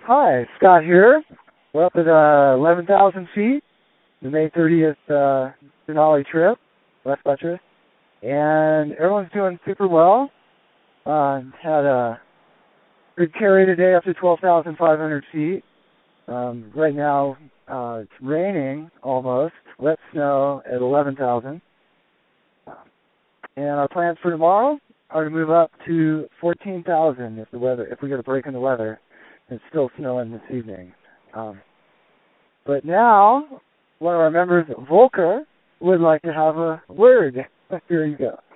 Hi, Scott here. We're up at 11,000 feet, the May 30th Denali trip, West Buttress, and everyone's doing super well. Had a good carry today up to 12,500 feet. Right now, it's raining almost, wet snow at 11,000. And our plans for tomorrow are to move up to 14,000 if we get a break in the weather. It's still snowing this evening. But now, one of our members, Volker, would like to have a word. Here you go.